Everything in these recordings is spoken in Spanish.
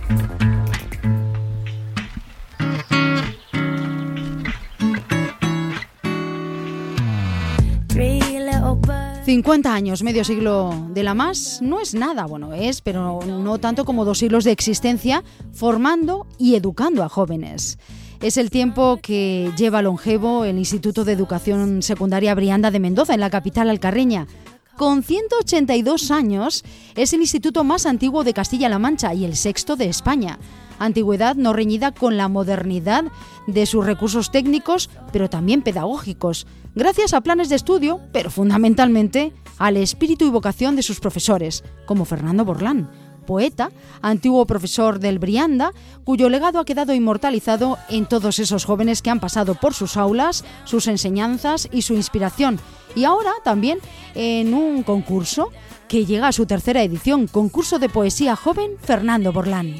...50 años, medio siglo de la más, no es nada, bueno, es, pero no tanto como 2 siglos de existencia, formando y educando a jóvenes. Es el tiempo que lleva longevo el Instituto de Educación Secundaria Brianda de Mendoza, en la capital alcarreña. Con 182 años, es el instituto más antiguo de Castilla-La Mancha y el 6º de España. Antigüedad no reñida con la modernidad de sus recursos técnicos, pero también pedagógicos, gracias a planes de estudio, pero fundamentalmente al espíritu y vocación de sus profesores, como Fernando Borlán, poeta, antiguo profesor del Brianda, cuyo legado ha quedado inmortalizado en todos esos jóvenes que han pasado por sus aulas, sus enseñanzas y su inspiración. Y ahora también en un concurso que llega a su 3ª edición, concurso de poesía joven Fernando Borlán.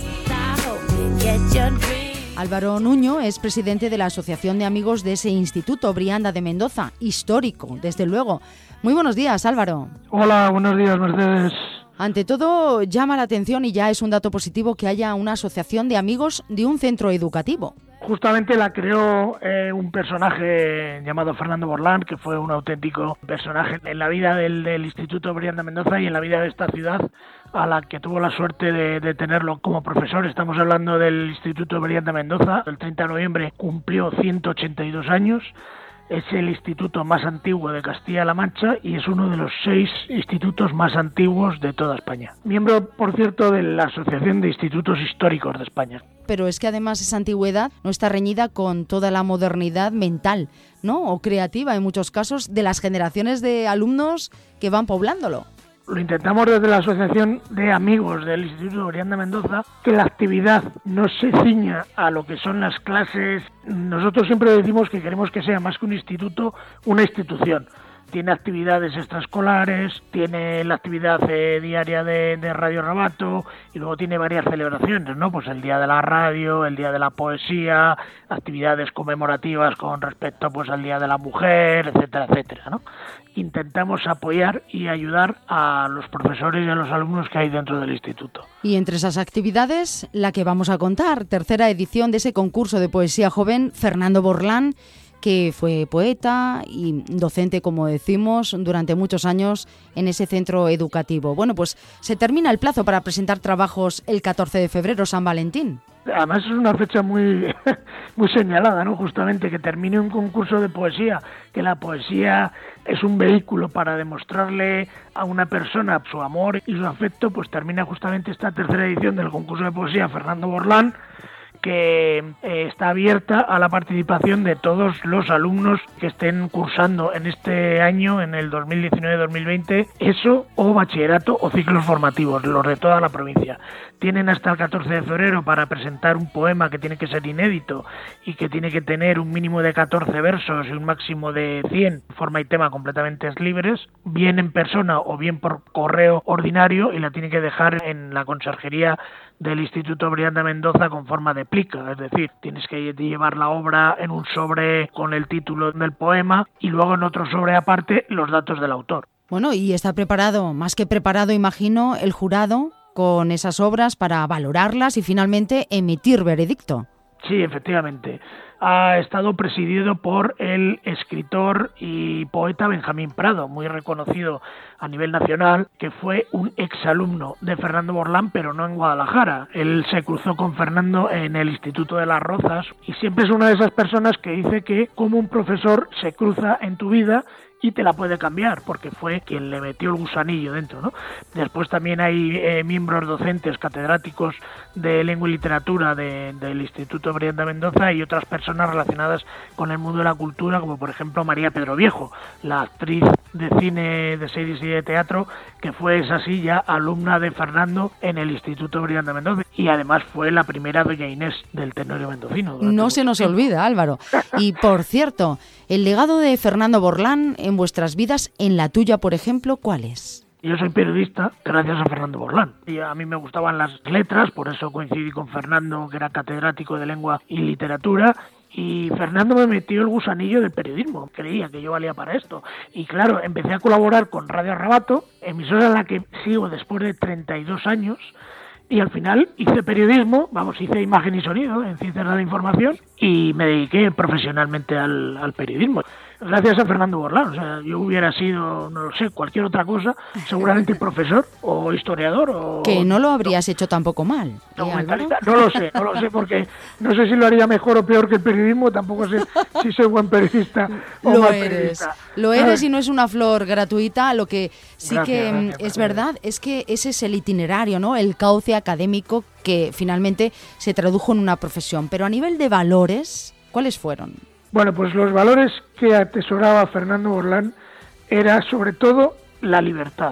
Álvaro Nuño es presidente de la Asociación de Amigos de ese Instituto Brianda de Mendoza, histórico, desde luego. Muy buenos días, Álvaro. Hola, buenos días, Mercedes. Ante todo, llama la atención y ya es un dato positivo que haya una asociación de amigos de un centro educativo. Justamente la creó un personaje llamado Fernando Borlán, que fue un auténtico personaje en la vida del Instituto Brianda Mendoza y en la vida de esta ciudad, a la que tuvo la suerte de tenerlo como profesor. Estamos hablando del Instituto Brianda Mendoza. El 30 de noviembre cumplió 182 años. Es el instituto más antiguo de Castilla-La Mancha y es uno de los 6 institutos más antiguos de toda España. Miembro, por cierto, de la Asociación de Institutos Históricos de España. Pero es que además esa antigüedad no está reñida con toda la modernidad mental, ¿no? O creativa en muchos casos de las generaciones de alumnos que van poblándolo. Lo intentamos desde la Asociación de Amigos del Instituto Brianda Mendoza, que la actividad no se ciña a lo que son las clases. Nosotros siempre decimos que queremos que sea más que un instituto, una institución. Tiene actividades extraescolares, tiene la actividad diaria de Radio Rabato y luego tiene varias celebraciones, ¿no? Pues el Día de la Radio, el Día de la Poesía, actividades conmemorativas con respecto pues al Día de la Mujer, etcétera, etcétera, ¿no? Intentamos apoyar y ayudar a los profesores y a los alumnos que hay dentro del instituto. Y entre esas actividades, la que vamos a contar, 3ª edición de ese concurso de poesía joven Fernando Borlán, que fue poeta y docente, como decimos, durante muchos años en ese centro educativo. Bueno, pues se termina el plazo para presentar trabajos el 14 de febrero, San Valentín. Además es una fecha muy señalada, ¿no? Justamente que termine un concurso de poesía, que la poesía es un vehículo para demostrarle a una persona su amor y su afecto, pues termina justamente esta 3ª edición del concurso de poesía Fernando Borlán, que está abierta a la participación de todos los alumnos que estén cursando en este año, en el 2019-2020, ESO o bachillerato o ciclos formativos, los de toda la provincia. Tienen hasta el 14 de febrero para presentar un poema que tiene que ser inédito y que tiene que tener un mínimo de 14 versos y un máximo de 100, forma y tema completamente libres, bien en persona o bien por correo ordinario, y la tiene que dejar en la conserjería del Instituto Brianda Mendoza con forma de plica, es decir, tienes que llevar la obra en un sobre con el título del poema y luego en otro sobre aparte los datos del autor. Bueno, y está preparado, más que preparado, imagino, el jurado con esas obras para valorarlas y finalmente emitir veredicto. Sí, efectivamente. Ha estado presidido por el escritor y poeta Benjamín Prado, muy reconocido a nivel nacional, que fue un exalumno de Fernando Borlán, pero no en Guadalajara. Él se cruzó con Fernando en el Instituto de las Rozas y siempre es una de esas personas que dice que como un profesor se cruza en tu vida y te la puede cambiar, porque fue quien le metió el gusanillo dentro, ¿no? Después también hay miembros docentes, catedráticos de lengua y literatura del Instituto Brianda Mendoza y otras personas relacionadas con el mundo de la cultura, como por ejemplo María Pedro Viejo, la actriz de cine, de series y de teatro, que fue, es así, ya alumna de Fernando en el Instituto Brianda Mendoza, y además fue la primera doña Inés del Tenorio mendocino. No se nos olvida, Álvaro. Y por cierto, el legado de Fernando Borlán en vuestras vidas, en la tuya, por ejemplo, ¿cuál es? Yo soy periodista gracias a Fernando Borlán. Y a mí me gustaban las letras, por eso coincidí con Fernando, que era catedrático de lengua y literatura. Y Fernando me metió el gusanillo del periodismo, creía que yo valía para esto. Y claro, empecé a colaborar con Radio Rabato, emisora en la que sigo después de 32 años, y al final hice periodismo, hice imagen y sonido en Ciencias de la Información y me dediqué profesionalmente al periodismo. Gracias a Fernando Borlán, o sea, yo hubiera sido, no lo sé, cualquier otra cosa, seguramente profesor o historiador o... Que no lo habrías hecho tampoco mal. Documentalista, no lo sé, porque no sé si lo haría mejor o peor que el periodismo, tampoco sé si soy buen periodista o mal periodista. Lo eres y no es una flor gratuita, lo que sí Gracias, es verdad es que ese es el itinerario, ¿no? El cauce académico que finalmente se tradujo en una profesión. Pero a nivel de valores, ¿cuáles fueron? Bueno, pues los valores que atesoraba Fernando Borlán era sobre todo la libertad.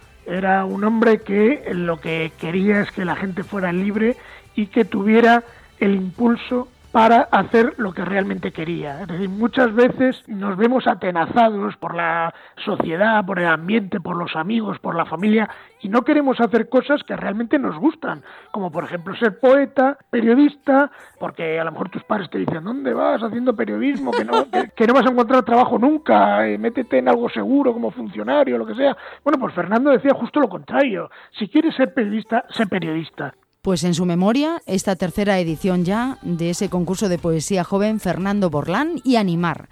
Era un hombre que lo que quería es que la gente fuera libre y que tuviera el impulso para hacer lo que realmente quería. Es decir, muchas veces nos vemos atenazados por la sociedad, por el ambiente, por los amigos, por la familia, y no queremos hacer cosas que realmente nos gustan, como por ejemplo ser poeta, periodista, porque a lo mejor tus padres te dicen, ¿dónde vas haciendo periodismo? Que no vas a encontrar trabajo nunca, métete en algo seguro como funcionario, lo que sea. Bueno, pues Fernando decía justo lo contrario, si quieres ser periodista, sé periodista. Pues en su memoria, esta tercera edición ya de ese concurso de poesía joven Fernando Borlán y animar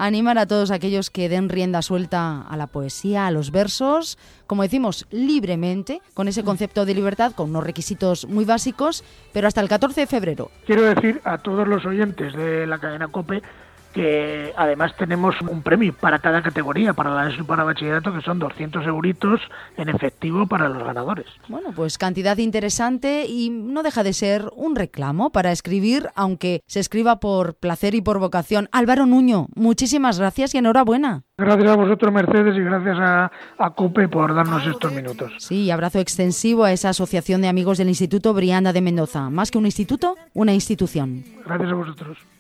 a todos aquellos que den rienda suelta a la poesía, a los versos, como decimos, libremente, con ese concepto de libertad, con unos requisitos muy básicos, pero hasta el 14 de febrero. Quiero decir a todos los oyentes de la cadena COPE que además tenemos un premio para cada categoría, para la ESO y para bachillerato, que son 200 euritos en efectivo para los ganadores. Bueno, pues cantidad interesante y no deja de ser un reclamo para escribir, aunque se escriba por placer y por vocación. Álvaro Nuño, muchísimas gracias y enhorabuena. Gracias a vosotros, Mercedes, y gracias a COPE por darnos estos minutos. Sí, abrazo extensivo a esa asociación de amigos del Instituto Brianda de Mendoza. Más que un instituto, una institución. Gracias a vosotros.